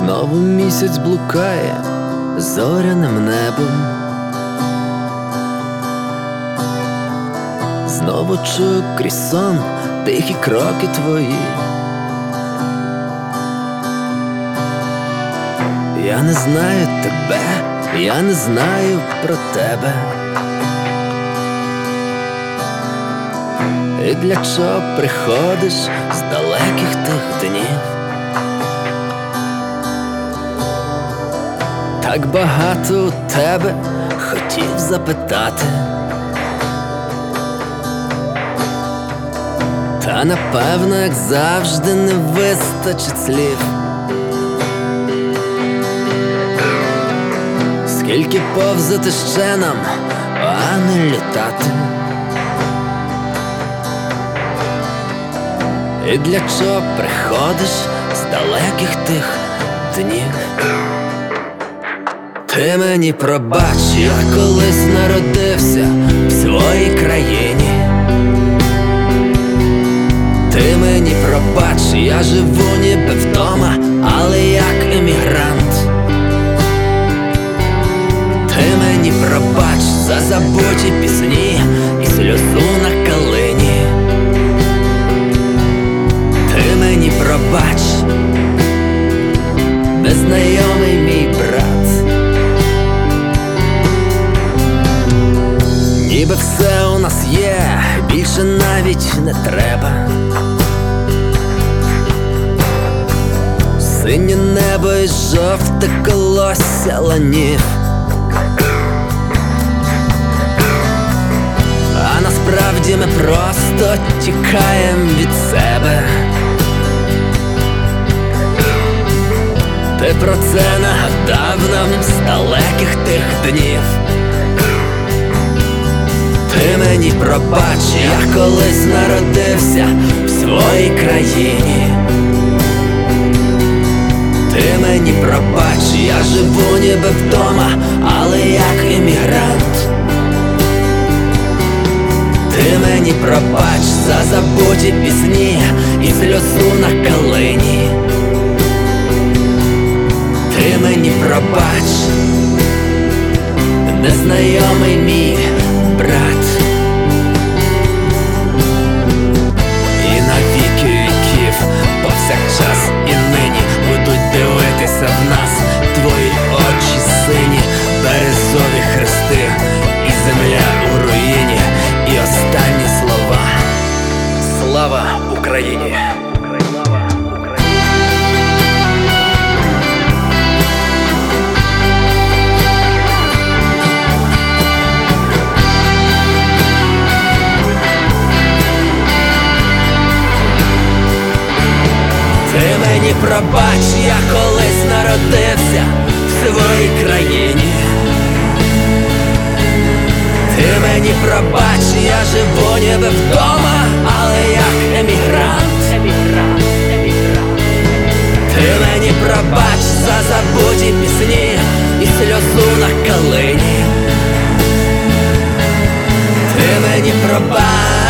Знову місяць блукає зоряним небом. Знову чую крізь сон тихі кроки твої. Я не знаю тебе, я не знаю про тебе. І для чого приходиш з далеких тих днів? Так багато у тебе хотів запитати, та напевно, як завжди, не вистачить слів. Скільки повзати ще нам, а не літати? І для чого приходиш з далеких тих днів? Ти мені пробач, я колись народився в своїй країні. Ти мені пробач, я живу ніби вдома, але як емігрант. Ти мені пробач за забуті пісні і сльозу на калині. Ти мені пробач, незнайомий мій брат. Ніби все у нас є, більше навіть не треба. Синє небо і жовте колосся ланів. А насправді ми просто тікаєм від себе. Ти про це нагадав нам з далеких тих днів. Ти мені пробач, я колись народився в своїй країні. Ти мені пробач, я живу ніби вдома, але як емігрант. Ти мені пробач за забуті пісні і сльозу на калині. Ти мені пробач, незнайомий мій брат. І на віки віків, повсякчас і нині будуть дивитися в нас твої очі сині, березові хрести і земля у руїні. І останні слова: слава Україні! Ти мені пробач, я колись народився в своїй країні. Ти мені пробач, я живу ніби вдома, але як емігрант. Ти мені пробач за забуті пісні і сльозу на калині. Ти мені пробач.